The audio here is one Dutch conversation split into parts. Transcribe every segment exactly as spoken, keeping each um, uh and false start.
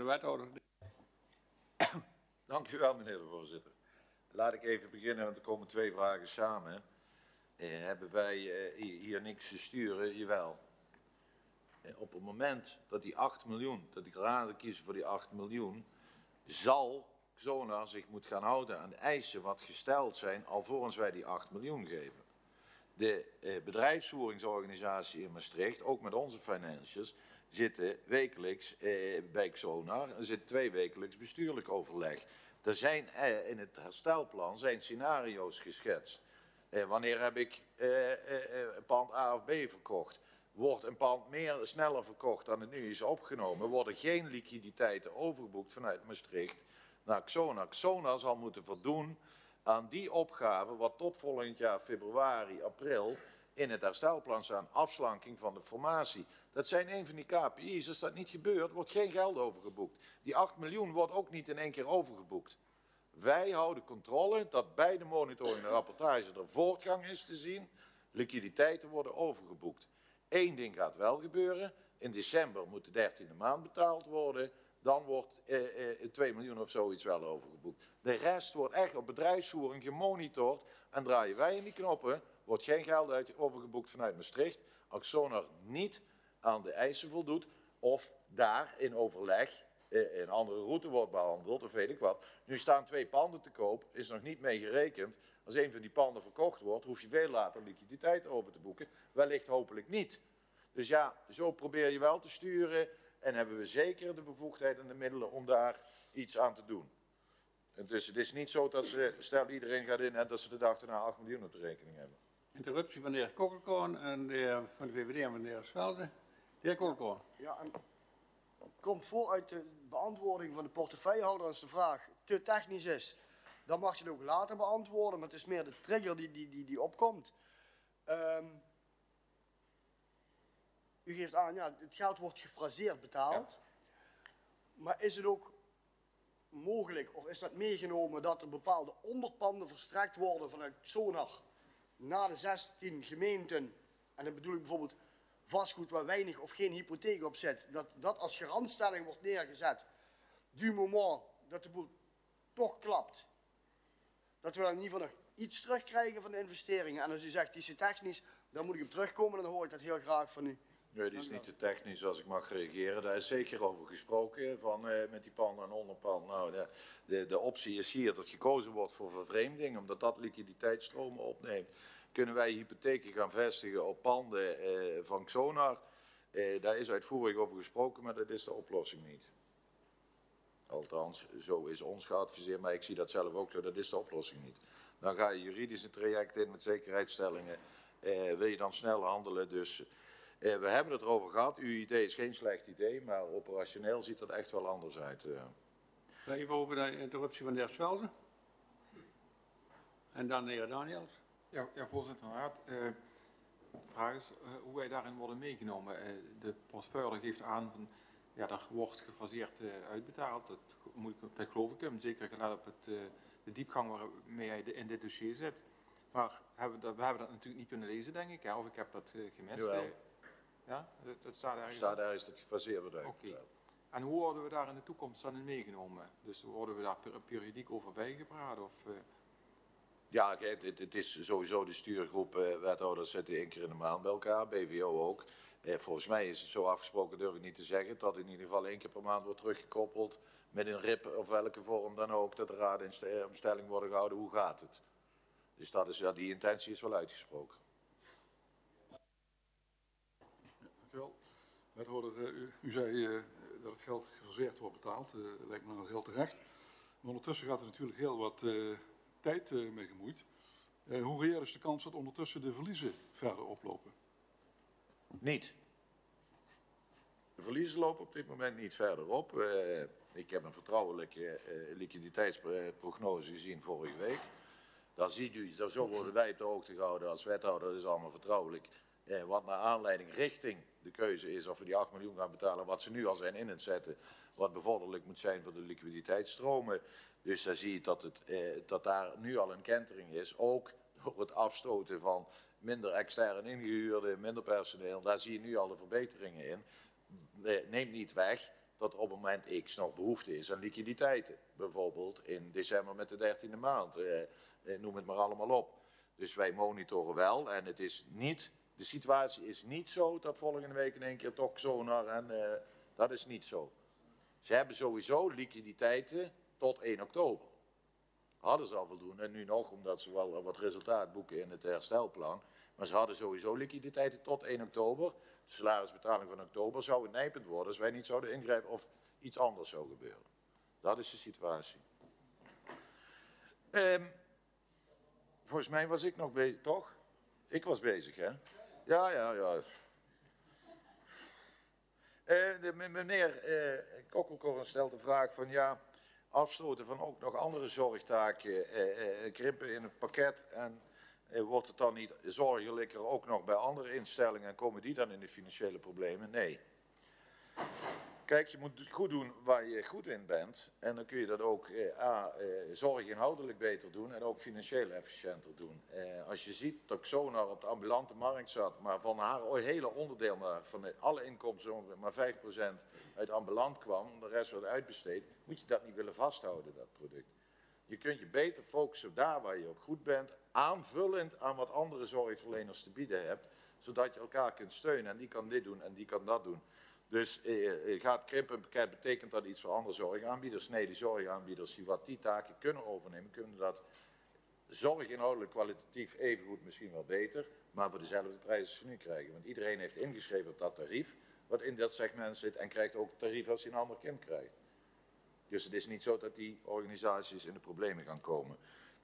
de wethouder. Dank u wel, meneer de voorzitter. Laat ik even beginnen, want er komen twee vragen samen. Eh, hebben wij eh, hier niks te sturen? Jawel. Eh, op het moment dat die acht miljoen, dat ik raden kiezen voor die acht miljoen, zal Xona zich moet gaan houden aan de eisen wat gesteld zijn, alvorens wij die acht miljoen geven. De eh, bedrijfsvoeringsorganisatie in Maastricht, ook met onze financials, zitten wekelijks eh, bij Xona. Er zit twee wekelijks bestuurlijk overleg. Er zijn eh, in het herstelplan zijn scenario's geschetst. Eh, wanneer heb ik eh, eh, een pand A of B verkocht? Wordt een pand meer, sneller verkocht dan het nu is opgenomen? Worden geen liquiditeiten overgeboekt vanuit Maastricht naar Xona? Xona zal moeten voldoen aan die opgave wat tot volgend jaar februari, april in het herstelplan staan. Afslanking van de formatie. Dat zijn een van die K P I's. Als dat niet gebeurt, wordt geen geld overgeboekt. Die acht miljoen wordt ook niet in één keer overgeboekt. Wij houden controle dat bij de monitoring en rapportage er voortgang is te zien. Liquiditeiten worden overgeboekt. Eén ding gaat wel gebeuren. In december moet de dertiende maand betaald worden. Dan wordt eh, eh, twee miljoen of zoiets wel overgeboekt. De rest wordt echt op bedrijfsvoering gemonitord. En draaien wij in die knoppen, wordt geen geld uit overgeboekt vanuit Maastricht. Als Xona niet aan de eisen voldoet of daar in overleg eh, een andere route wordt behandeld of weet ik wat. Nu staan twee panden te koop, is nog niet mee gerekend. Als een van die panden verkocht wordt, hoef je veel later liquiditeit over te boeken. Wellicht hopelijk niet. Dus ja, zo probeer je wel te sturen. En hebben we zeker de bevoegdheid en de middelen om daar iets aan te doen. En dus het is niet zo dat ze, stel iedereen gaat in en dat ze de dag daarna acht miljoen op de rekening hebben. Interruptie van de heer Kokkelkoorn en de heer van de V V D en van de heer Svelde. De heer Kokkelkoorn. Ja, en komt vooruit de beantwoording van de portefeuillehouder als de vraag te technisch is. Dan mag je het ook later beantwoorden, maar het is meer de trigger die, die, die, die opkomt. Um, U geeft aan, ja, het geld wordt gefraseerd betaald. Ja. Maar is het ook mogelijk, of is dat meegenomen, dat er bepaalde onderpanden verstrekt worden vanuit Xona naar de zestien gemeenten? En dan bedoel ik bijvoorbeeld vastgoed waar weinig of geen hypotheek op zit. Dat dat als garantstelling wordt neergezet. Du moment dat de boel toch klapt. Dat we dan in ieder geval nog iets terugkrijgen van de investeringen. En als u zegt, die is technisch, dan moet ik op terugkomen en dan hoor ik dat heel graag van u. Nee, die is niet te technisch als ik mag reageren. Daar is zeker over gesproken van, eh, met die panden en onderpand. Nou, de, de, de optie is hier dat gekozen wordt voor vervreemding, omdat dat liquiditeitsstromen opneemt. Kunnen wij hypotheken gaan vestigen op panden eh, van Xona? Eh, daar is uitvoerig over gesproken, maar dat is de oplossing niet. Althans, zo is ons geadviseerd, maar ik zie dat zelf ook zo, dat is de oplossing niet. Dan ga je juridische traject in met zekerheidsstellingen. Eh, wil je dan snel handelen, dus... Uh, we hebben het erover gehad. Uw idee is geen slecht idee, maar operationeel ziet dat echt wel anders uit. Uh. Even over de interruptie van de heer Svelde. En dan de heer Daniels. Ja, ja voorzitter. Raad. Uh, de vraag is uh, hoe wij daarin worden meegenomen. Uh, de portefeuille geeft aan, van, ja, dat wordt gefaseerd uh, uitbetaald. Dat, moet ik, dat geloof ik hem. Zeker gelet op het, uh, de diepgang waarmee hij in dit dossier zit. Maar hebben we, dat, we hebben dat natuurlijk niet kunnen lezen, denk ik. Hè? Of ik heb dat uh, gemist. Uh, Ja, dat, dat staat ergens. Staat ergens dat gefaseerd wordt uit. Oké. En hoe worden we daar in de toekomst dan in meegenomen? Dus worden we daar per, periodiek over bijgepraat? Of, uh... Ja, kijk, het, het is sowieso de stuurgroep uh, wethouders zitten één keer in de maand bij elkaar, B V O ook. Uh, volgens mij is het zo afgesproken, durf ik niet te zeggen, dat in ieder geval één keer per maand wordt teruggekoppeld met een R I P of welke vorm dan ook, dat de raden in stelling worden gehouden. Hoe gaat het? Dus dat is, ja, die intentie is wel uitgesproken. Wel, wethouder, u, u zei uh, dat het geld gefaseerd wordt betaald. Uh, dat lijkt me nou heel terecht. Maar ondertussen gaat er natuurlijk heel wat uh, tijd uh, mee gemoeid. Uh, hoe reëel is de kans dat ondertussen de verliezen verder oplopen? Niet. De verliezen lopen op dit moment niet verder op. Uh, ik heb een vertrouwelijke uh, liquiditeitsprognose gezien vorige week. Dan ziet u, zo worden wij op de hoogte gehouden als wethouder, dat is allemaal vertrouwelijk. Eh, wat naar aanleiding richting de keuze is of we die acht miljoen gaan betalen, wat ze nu al zijn in het zetten, wat bevorderlijk moet zijn voor de liquiditeitsstromen. Dus daar zie je dat, het, eh, dat daar nu al een kentering is, ook door het afstoten van minder extern ingehuurde, minder personeel. Daar zie je nu al de verbeteringen in. Eh, neemt niet weg dat er op het moment X nog behoefte is aan liquiditeiten. Bijvoorbeeld in december met de dertiende maand. Eh, eh, noem het maar allemaal op. Dus wij monitoren wel en het is niet, de situatie is niet zo dat volgende week in één keer toch Sonar en uh, dat is niet zo. Ze hebben sowieso liquiditeiten tot één oktober. Hadden ze al voldoende en nu nog omdat ze wel wat resultaat boeken in het herstelplan. Maar ze hadden sowieso liquiditeiten tot één oktober. De salarisbetaling van oktober zou nijpend worden als wij niet zouden ingrijpen of iets anders zou gebeuren. Dat is de situatie. Um, volgens mij was ik nog bezig, toch? Ik was bezig, hè? Ja, ja, ja. Uh, de, meneer uh, Kokkelkorn stelt de vraag van ja, afstoten van ook nog andere zorgtaken, uh, uh, krimpen in het pakket en uh, wordt het dan niet zorgelijker ook nog bij andere instellingen en komen die dan in de financiële problemen? Nee. Kijk, je moet goed doen waar je goed in bent en dan kun je dat ook eh, A, eh, zorginhoudelijk beter doen en ook financieel efficiënter doen. Eh, als je ziet dat Sonar op de ambulante markt zat, maar van haar hele onderdeel, maar van de, alle inkomsten maar vijf procent uit ambulant kwam, de rest werd uitbesteed, moet je dat niet willen vasthouden, dat product. Je kunt je beter focussen daar waar je op goed bent, aanvullend aan wat andere zorgverleners te bieden hebt, zodat je elkaar kunt steunen en die kan dit doen en die kan dat doen. Dus eh, gaat krimpenpakket betekent dat iets voor andere zorgaanbieders. Nee, die zorgaanbieders die wat die taken kunnen overnemen, kunnen dat zorginhoudelijk kwalitatief evengoed misschien wel beter, maar voor dezelfde prijs als ze nu krijgen. Want iedereen heeft ingeschreven op dat tarief, wat in dat segment zit en krijgt ook het tarief als hij een ander kind krijgt. Dus het is niet zo dat die organisaties in de problemen gaan komen.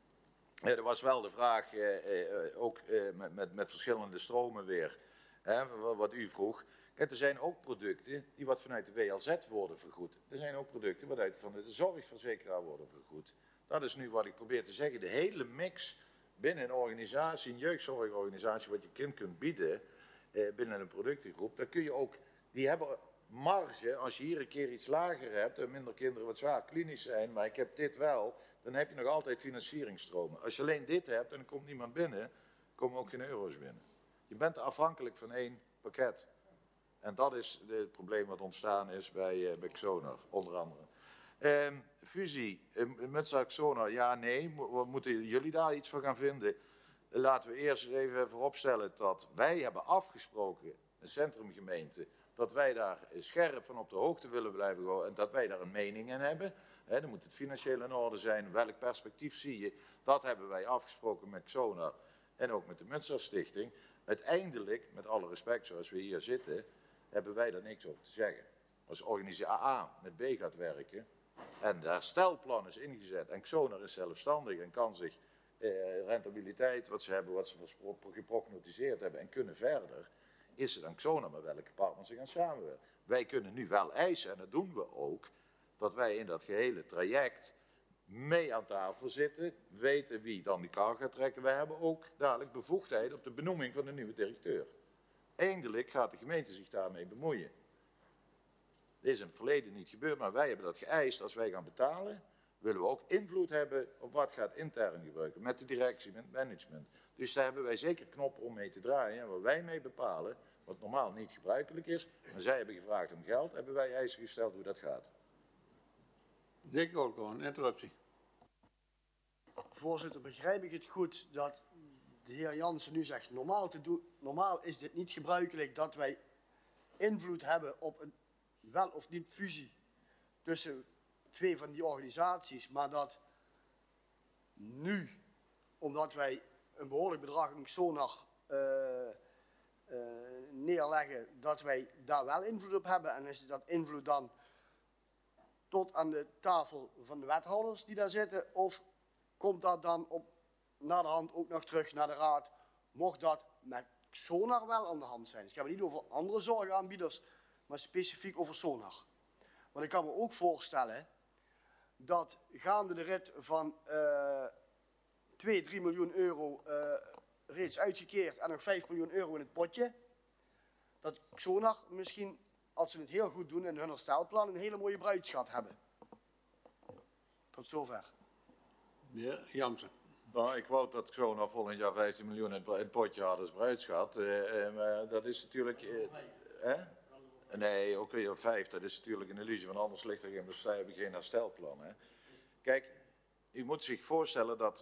Eh, er was wel de vraag, eh, eh, ook eh, met, met, met verschillende stromen weer, hè, wat u vroeg. Kijk, er zijn ook producten die wat vanuit de W L Z worden vergoed. Er zijn ook producten wat uit van de zorgverzekeraar worden vergoed. Dat is nu wat ik probeer te zeggen. De hele mix binnen een organisatie, een jeugdzorgorganisatie, wat je kind kunt bieden eh, binnen een productengroep, daar kun je ook, die hebben marge, als je hier een keer iets lager hebt en minder kinderen wat zwaar klinisch zijn, maar ik heb dit wel, dan heb je nog altijd financieringstromen. Als je alleen dit hebt en er komt niemand binnen, komen ook geen euro's binnen. Je bent afhankelijk van één pakket. En dat is het probleem wat ontstaan is bij, uh, bij Sonar, onder andere. Uh, fusie, uh, met Sonar, ja, nee, Mo moeten jullie daar iets van gaan vinden? Uh, laten we eerst even vooropstellen dat wij hebben afgesproken, een centrumgemeente, dat wij daar scherp van op de hoogte willen blijven gaan en dat wij daar een mening in hebben. He, dan moet het financieel in orde zijn, welk perspectief zie je? Dat hebben wij afgesproken met Sonar en ook met de Münster Stichting. Uiteindelijk, met alle respect zoals we hier zitten, hebben wij daar niks over te zeggen. Als organisatie A met B gaat werken en de herstelplan is ingezet en Sonar is zelfstandig en kan zich eh, rentabiliteit, wat ze hebben, wat ze geprognotiseerd hebben en kunnen verder, is het dan Sonar met welke partners ze gaan samenwerken. Wij kunnen nu wel eisen, en dat doen we ook, dat wij in dat gehele traject mee aan tafel zitten, weten wie dan die kar gaat trekken. Wij hebben ook dadelijk bevoegdheid op de benoeming van de nieuwe directeur. Eindelijk gaat de gemeente zich daarmee bemoeien. Dit is in het verleden niet gebeurd, maar wij hebben dat geëist. Als wij gaan betalen, willen we ook invloed hebben op wat gaat intern gebruiken. Met de directie, met het management. Dus daar hebben wij zeker knoppen om mee te draaien. En waar wij mee bepalen, wat normaal niet gebruikelijk is, maar zij hebben gevraagd om geld, hebben wij eisen gesteld hoe dat gaat. De heer Kokkelkorn, interruptie. Voorzitter, begrijp ik het goed dat de heer Jansen nu zegt, normaal, te doen, normaal is dit niet gebruikelijk dat wij invloed hebben op een wel of niet fusie tussen twee van die organisaties, maar dat nu, omdat wij een behoorlijk bedrag in Sonar uh, uh, neerleggen, dat wij daar wel invloed op hebben en is dat invloed dan tot aan de tafel van de wethouders die daar zitten, of komt dat dan op naar de hand ook nog terug naar de raad, mocht dat met Sonar wel aan de hand zijn. Dus ik heb het niet over andere zorgaanbieders, maar specifiek over Sonar. Want ik kan me ook voorstellen dat gaande de rit van uh, twee, drie miljoen euro uh, reeds uitgekeerd en nog vijf miljoen euro in het potje, dat Sonar misschien, als ze het heel goed doen in hun herstelplan, een hele mooie bruidschat hebben. Tot zover. De heer Jansen. Nou, ik wou dat Sonar volgend jaar vijftien miljoen in het potje had als bruidschat. Uh, uh, maar dat is natuurlijk... Uh, hè? Nee, ook weer vijf, dat is natuurlijk een illusie, want anders ligt er geen, bestaan, heb je geen herstelplan. Hè. Kijk, u moet zich voorstellen dat,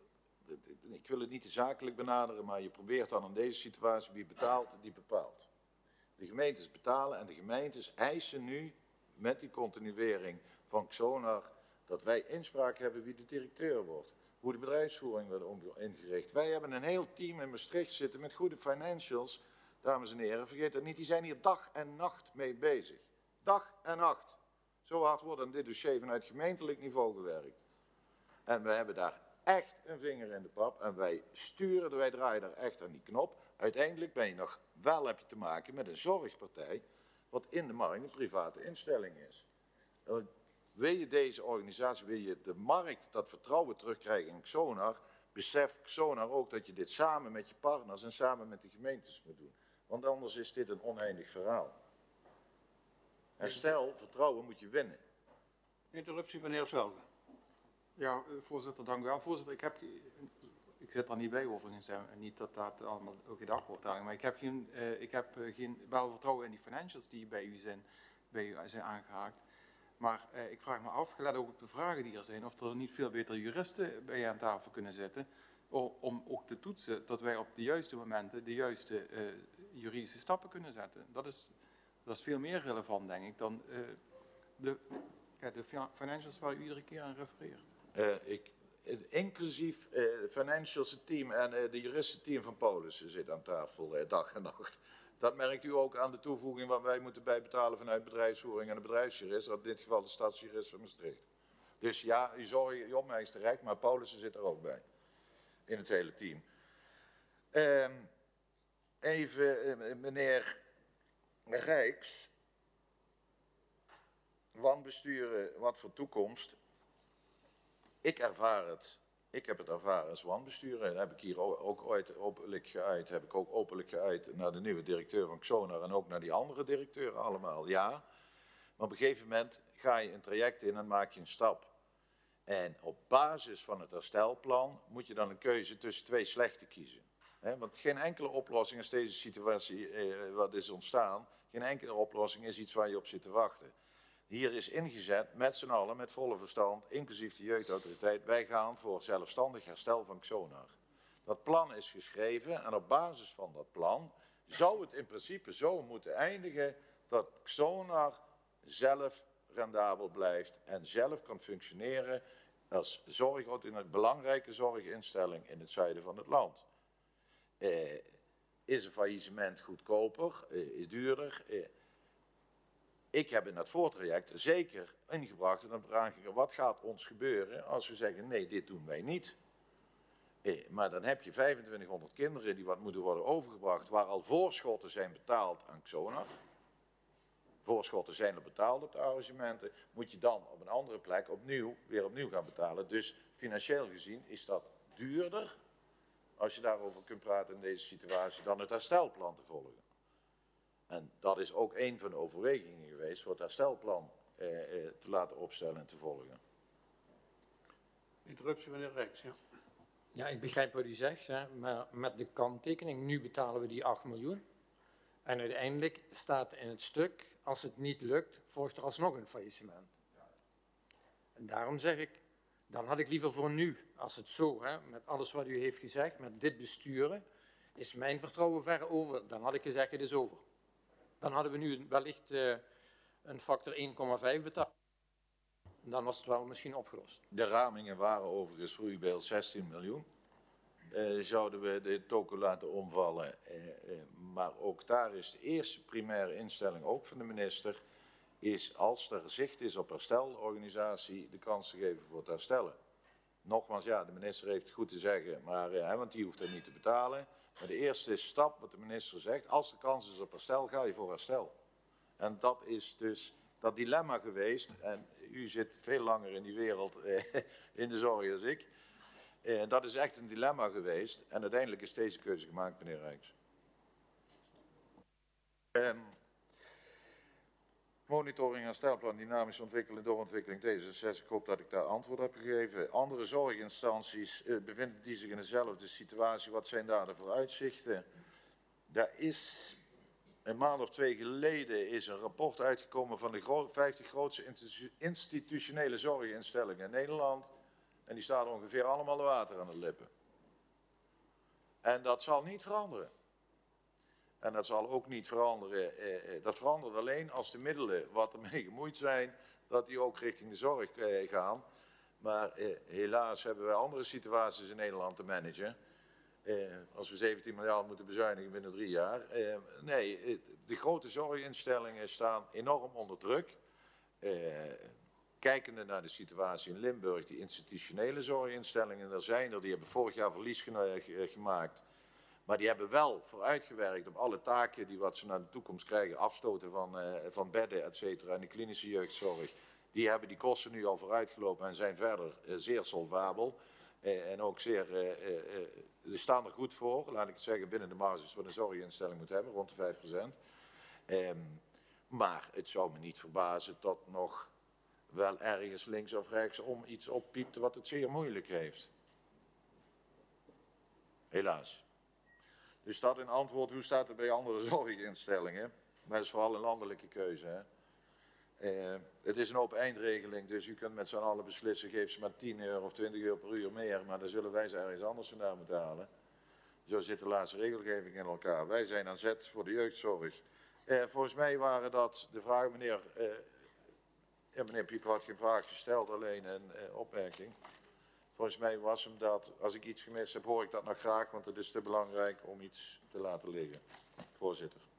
ik wil het niet te zakelijk benaderen, maar je probeert dan in deze situatie wie betaalt, die bepaalt. De gemeentes betalen en de gemeentes eisen nu met die continuering van Xonar dat wij inspraak hebben wie de directeur wordt. Hoe de bedrijfsvoering wordt ingericht. Wij hebben een heel team in Maastricht zitten met goede financials. Dames en heren, vergeet dat niet, die zijn hier dag en nacht mee bezig. Dag en nacht. Zo hard wordt aan dit dossier vanuit gemeentelijk niveau gewerkt. En we hebben daar echt een vinger in de pap en wij sturen, wij draaien daar echt aan die knop. Uiteindelijk ben je nog wel, heb je te maken met een zorgpartij, wat in de markt een private instelling is. Wil je deze organisatie, wil je de markt, dat vertrouwen terugkrijgen in Xonar, beseft Xonar ook dat je dit samen met je partners en samen met de gemeentes moet doen. Want anders is dit een oneindig verhaal. Herstel, vertrouwen moet je winnen. Interruptie van de heer Zwelde. Ja, voorzitter, dank u wel. Voorzitter, ik heb... Ik zit er niet bij overigens, en niet dat dat allemaal ook gedacht wordt aan. Maar ik heb, geen, uh, ik heb uh, geen, wel vertrouwen in die financials die bij u zijn, bij u zijn aangehaakt. Maar uh, ik vraag me af, gelet ook op de vragen die er zijn, of er niet veel beter juristen bij je aan tafel kunnen zitten. Om ook te toetsen dat wij op de juiste momenten de juiste uh, juridische stappen kunnen zetten. Dat is, dat is veel meer relevant, denk ik, dan uh, de, ja, de financials waar u iedere keer aan refereert. Uh, ik... Inclusief uh, het financials team en uh, de juristenteam van Paulussen zit aan tafel uh, dag en nacht. Dat merkt u ook aan de toevoeging wat wij moeten bijbetalen vanuit bedrijfsvoering en de bedrijfsjurist, in dit geval de stadsjurist van Maastricht. Dus ja, u zorg, je opmerking is terecht, maar Paulussen zit er ook bij. In het hele team. Uh, even, uh, meneer Rijks. Wanbesturen, wat voor toekomst? Ik ervaar het, ik heb het ervaren als wanbesturen. Dat heb ik hier ook ooit openlijk geuit, heb ik ook openlijk geuit naar de nieuwe directeur van Xonar en ook naar die andere directeuren allemaal. Ja, maar op een gegeven moment ga je een traject in en maak je een stap. En op basis van het herstelplan moet je dan een keuze tussen twee slechte kiezen. He, want geen enkele oplossing is deze situatie eh, wat is ontstaan, geen enkele oplossing is iets waar je op zit te wachten. Hier is ingezet met z'n allen, met volle verstand, inclusief de jeugdautoriteit. Wij gaan voor zelfstandig herstel van Xonar. Dat plan is geschreven en op basis van dat plan zou het in principe zo moeten eindigen dat Xonar zelf rendabel blijft en zelf kan functioneren als zorg, een belangrijke zorginstelling in het zuiden van het land. Eh, is een faillissement goedkoper, eh, is duurder? Eh, Ik heb in dat voortraject zeker ingebracht en dan aangegeven wat gaat ons gebeuren als we zeggen nee, dit doen wij niet. Eh, maar dan heb je vijfentwintighonderd kinderen die wat moeten worden overgebracht waar al voorschotten zijn betaald aan Xonar. Voorschotten zijn al betaald op de arrangementen. Moet je dan op een andere plek opnieuw, weer opnieuw gaan betalen. Dus financieel gezien is dat duurder als je daarover kunt praten in deze situatie dan het herstelplan te volgen. En dat is ook een van de overwegingen geweest voor het herstelplan eh, eh, te laten opstellen en te volgen. Interruptie van de heer Rijks, ja. Ja, ik begrijp wat u zegt, hè, maar met de kanttekening, nu betalen we die acht miljoen. En uiteindelijk staat in het stuk, als het niet lukt, volgt er alsnog een faillissement. En daarom zeg ik, dan had ik liever voor nu, als het zo, hè, met alles wat u heeft gezegd, met dit besturen, is mijn vertrouwen ver over. Dan had ik gezegd, het is over. Dan hadden we nu wellicht uh, een factor één komma vijf betaald. Dan was het wel misschien opgelost. De ramingen waren overigens voor uw beeld zestien miljoen. Uh, zouden we de token laten omvallen. Uh, uh, maar ook daar is de eerste primaire instelling, ook van de minister, is als er zicht is op herstel, de organisatie de kans te geven voor het herstellen. Nogmaals, ja, de minister heeft het goed te zeggen, maar, uh, want die hoeft er niet te betalen. Maar de eerste stap, wat de minister zegt, als de kans is op herstel, ga je voor herstel. En dat is dus dat dilemma geweest, en u zit veel langer in die wereld, eh, in de zorg als ik. Eh, dat is echt een dilemma geweest, en uiteindelijk is deze keuze gemaakt, meneer Rijks. Um, monitoring en herstelplan, dynamische ontwikkeling, doorontwikkeling D zesenzestig. Ik hoop dat ik daar antwoord heb gegeven. Andere zorginstanties uh, bevinden die zich in dezelfde situatie. Wat zijn daar de vooruitzichten? Daar is Een maand of twee geleden is een rapport uitgekomen van de gro- vijftig grootste institu- institutionele zorginstellingen in Nederland. En die staan ongeveer allemaal water aan de lippen. En dat zal niet veranderen. En dat zal ook niet veranderen. Eh, dat verandert alleen als de middelen wat ermee gemoeid zijn, dat die ook richting de zorg eh, gaan. Maar eh, helaas hebben wij andere situaties in Nederland te managen. Eh, als we zeventien miljard moeten bezuinigen binnen drie jaar. Eh, nee, eh, de grote zorginstellingen staan enorm onder druk. Eh, kijkende naar de situatie in Limburg, die institutionele zorginstellingen, er zijn er, die hebben vorig jaar verlies ge- ge- gemaakt. Maar die hebben wel vooruitgewerkt op alle taken die wat ze naar de toekomst krijgen, afstoten van, uh, van bedden, et cetera, en de klinische jeugdzorg. Die hebben die kosten nu al vooruitgelopen en zijn verder uh, zeer solvabel. Uh, en ook zeer, uh, uh, uh, ze staan er goed voor, laat ik het zeggen, binnen de marges wat een zorginstelling moet hebben, rond de vijf procent. Um, maar het zou me niet verbazen dat nog wel ergens links of rechts om iets oppiept wat het zeer moeilijk heeft. Helaas. Dus dat in antwoord, hoe staat het bij andere zorginstellingen? Maar dat is vooral een landelijke keuze. Hè? Uh, het is een open eindregeling, dus u kunt met z'n allen beslissen, geef ze maar tien euro of twintig euro per uur meer, maar dan zullen wij ze ergens anders vandaan moeten halen. Zo zit de laatste regelgeving in elkaar. Wij zijn aan zet voor de jeugdzorg. Uh, volgens mij waren dat de vragen, meneer, uh, ja, meneer Pieper had geen vraag gesteld, alleen een uh, opmerking. Volgens mij was hem dat, als ik iets gemist heb, hoor ik dat nog graag, want het is te belangrijk om iets te laten liggen. Voorzitter.